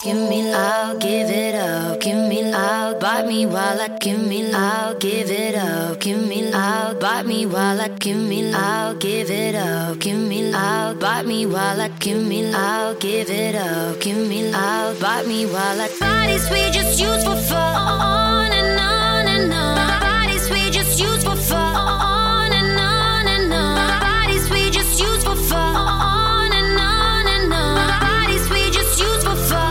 Give me, I'll give it up. Give me, I'll bite me while I give me, I'll give it up. Give me, I'll bite me while I give me, I'll give it up. Give me, I'll bite me while I give me, I'll give it up. Give me, I'll bite me while I. Bodies we just use for fun, on and on and on. Bodies we just use for fun, on and on and on. Bodies we just use for fun, on and on and on. Bodies we just use for fun.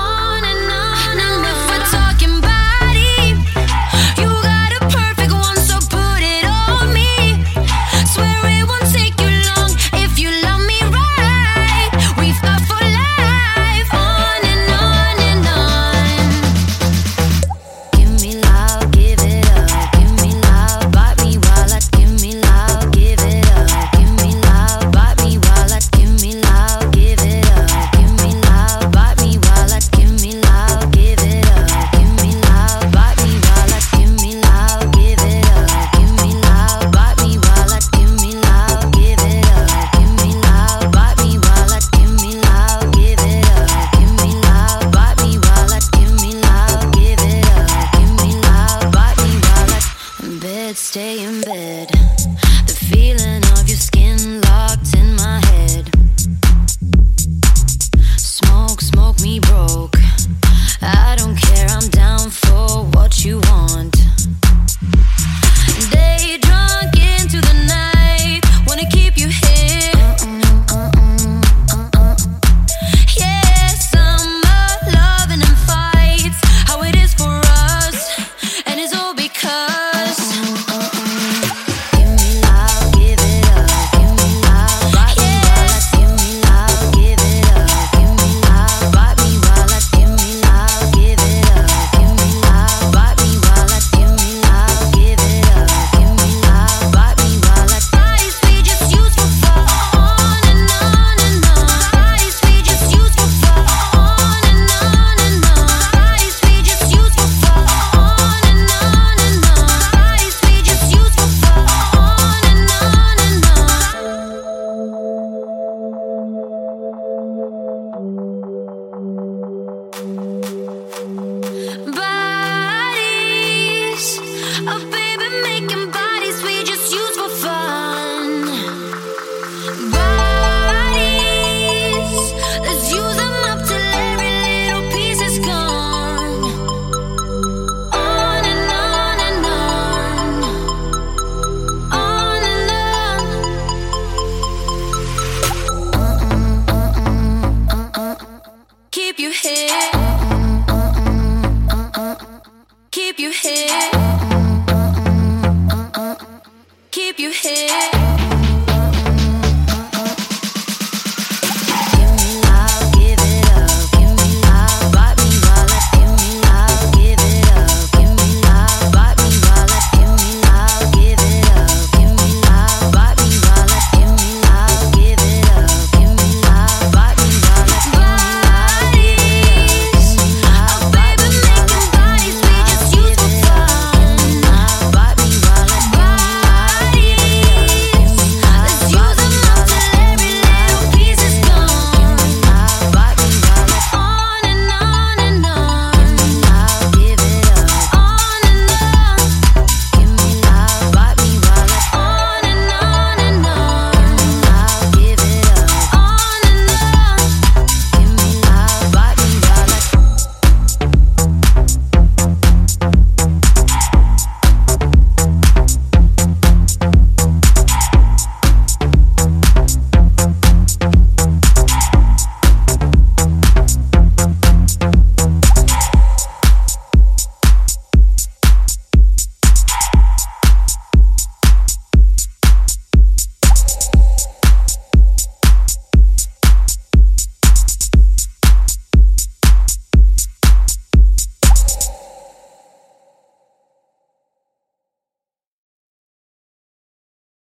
Stay in bed. The feeling of your skin locked in my head. Smoke, smoke me broke. I don't care, I'm down for what you want. Day drunk into the night, wanna keep you here. Yeah, summer loving and fights, how it is for us, and it's all because. Oh baby, making bodies we just use for fun. Bodies, let's use them up till every little piece is gone. On and on and on. On and on. Keep you here. Keep you here. Keep you here.